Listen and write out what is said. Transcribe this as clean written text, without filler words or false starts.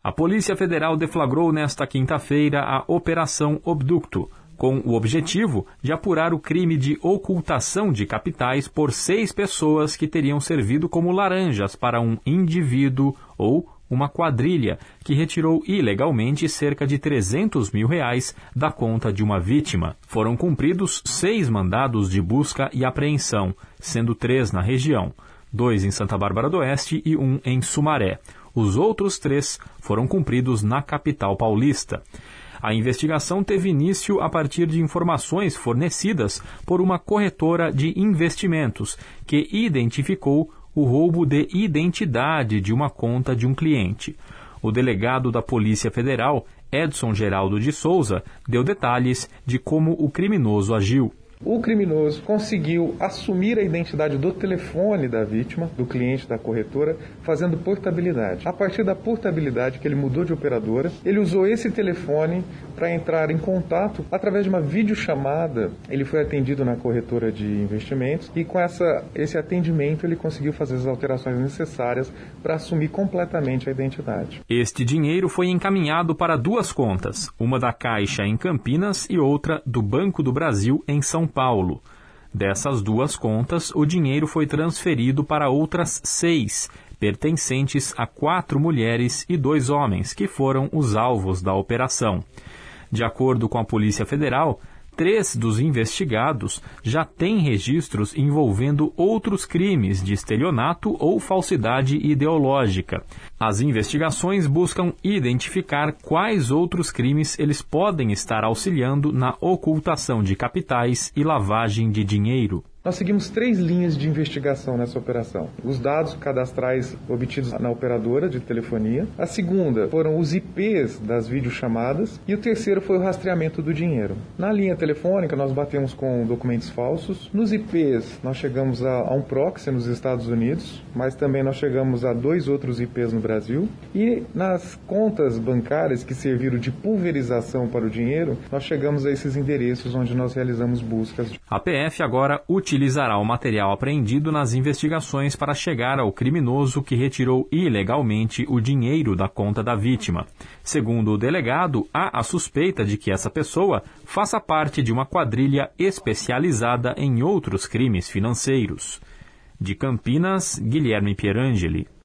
A Polícia Federal deflagrou nesta quinta-feira a Operação Obducto, com o objetivo de apurar o crime de ocultação de capitais por 6 pessoas que teriam servido como laranjas para um indivíduo ou uma quadrilha que retirou ilegalmente cerca de R$300 mil da conta de uma vítima. Foram cumpridos 6 mandados de busca e apreensão, sendo 3 na região, 2 em Santa Bárbara do Oeste e 1 em Sumaré. Os outros 3 foram cumpridos na capital paulista. A investigação teve início a partir de informações fornecidas por uma corretora de investimentos que identificou o roubo de identidade de uma conta de um cliente. O delegado da Polícia Federal, Edson Geraldo de Souza, deu detalhes de como o criminoso agiu. O criminoso conseguiu assumir a identidade do telefone da vítima, do cliente da corretora, fazendo portabilidade. A partir da portabilidade, que ele mudou de operadora, ele usou esse telefone para entrar em contato através de uma videochamada. Ele foi atendido na corretora de investimentos e com esse atendimento ele conseguiu fazer as alterações necessárias para assumir completamente a identidade. Este dinheiro foi encaminhado para 2 contas, uma da Caixa em Campinas e outra do Banco do Brasil em São Paulo. Dessas 2 contas, o dinheiro foi transferido para outras 6, pertencentes a 4 mulheres e 2 homens, que foram os alvos da operação. De acordo com a Polícia Federal, 3 dos investigados já têm registros envolvendo outros crimes de estelionato ou falsidade ideológica. As investigações buscam identificar quais outros crimes eles podem estar auxiliando na ocultação de capitais e lavagem de dinheiro. Nós seguimos 3 linhas de investigação nessa operação. Os dados cadastrais obtidos na operadora de telefonia. A segunda foram os IPs das videochamadas. E o terceiro foi o rastreamento do dinheiro. Na linha telefônica, nós batemos com documentos falsos. Nos IPs, nós chegamos a um proxy nos Estados Unidos, mas também nós chegamos a 2 outros IPs no Brasil. E nas contas bancárias que serviram de pulverização para o dinheiro, nós chegamos a esses endereços onde nós realizamos buscas. A PF agora utilizará o material apreendido nas investigações para chegar ao criminoso que retirou ilegalmente o dinheiro da conta da vítima. Segundo o delegado, há a suspeita de que essa pessoa faça parte de uma quadrilha especializada em outros crimes financeiros. De Campinas, Guilherme Pierangeli.